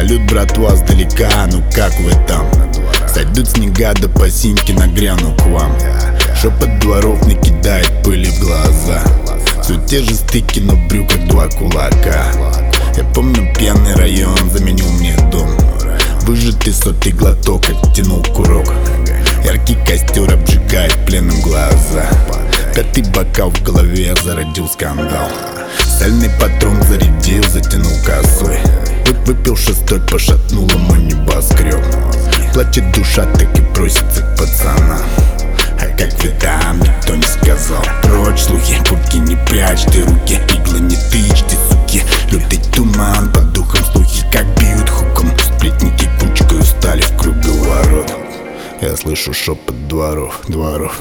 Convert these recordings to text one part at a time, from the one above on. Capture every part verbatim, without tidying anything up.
Салют, братва, сдалека, ну как вы там? Сойдут снега, да по синьке нагряну к вам. Шепот дворов накидает пыли в глаза. Все те же стыки, но в брюках два кулака. Я помню пьяный район, заменил мне дом. Выжатый сотый глоток, оттянул курок. Яркий костер обжигает пленным глаза. Пятый бокал в голове, зародил скандал. Сальный патрон зарядил, затянул косой. Выпил шестой, пошатнуло мой небоскреб. Плачет душа, так и просится к пацанам. А как вы там, никто не сказал. Прочь слухи, куртки не прячь, ты руки, иглы не тычь, ты суки. Лютый туман, под духом слухи, как бьют хуком. Сплетники кучкой устали в круговорот. Я слышу шепот дворов, дворов.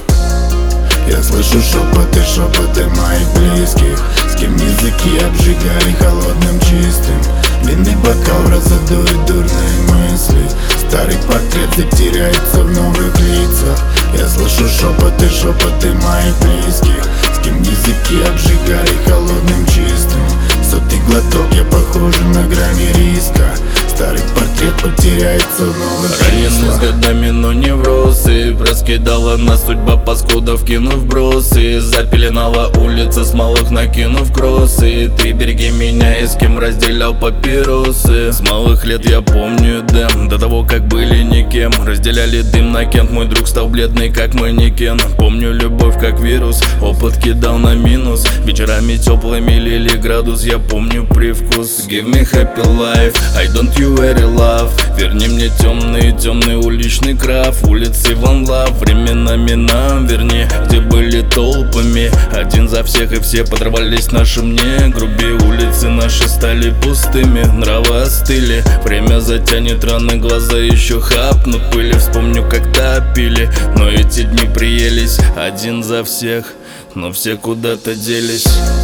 Я слышу шепоты, шепоты моих близких, с кем языки обжигали холодным чистым. Длинный бокал разодует дурные мысли. Старый портрет затеряется в новых лицах. Я слышу шепоты, шепоты моих близких, с кем языки обжигали холодным чистым. Сотый глоток, я похожа на грани риска. Старый портрет потеряется в новых числах. Раненый с годами, но неврозы. Раскидала нас судьба паскудов, кинув бросы. Запеленала улица с малых, накинув кроссы. Ты береги меня, и с кем разделял папиросы. С малых лет я помню дым, до того как были никем. Разделяли дым на кент, мой друг стал бледный как манекен. Помню любовь как вирус, опыт кидал на минус. Вечерами теплыми лили градус, я помню привкус. Give me happy life, I don't you very love. Верни мне темный, темный уличный краф. Улицы One Love, временами нам верни, где были толпами. Один за всех и все подрывались наши мне. Грубее улицы наши стали пустыми, нравы остыли. Время затянет раны, глаза еще хапнут пыли. Вспомню, как топили, но эти дни приелись. Один за всех, но все куда-то делись.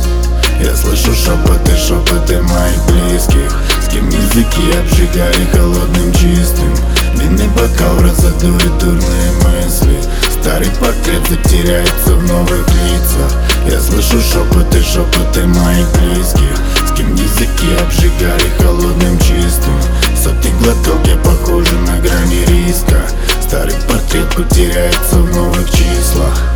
Я слышу шепоты, шепоты моих близких, с кем языки обжигали холодным чистым. Длинный бокал разодует дурные мысли. Старый портрет затеряется в новых лицах. Я слышу шепоты, шепоты моих близких, с кем языки обжигали холодным чистым. Сотый глоток, я похожа на грани риска. Старый портрет потеряется в новых числах.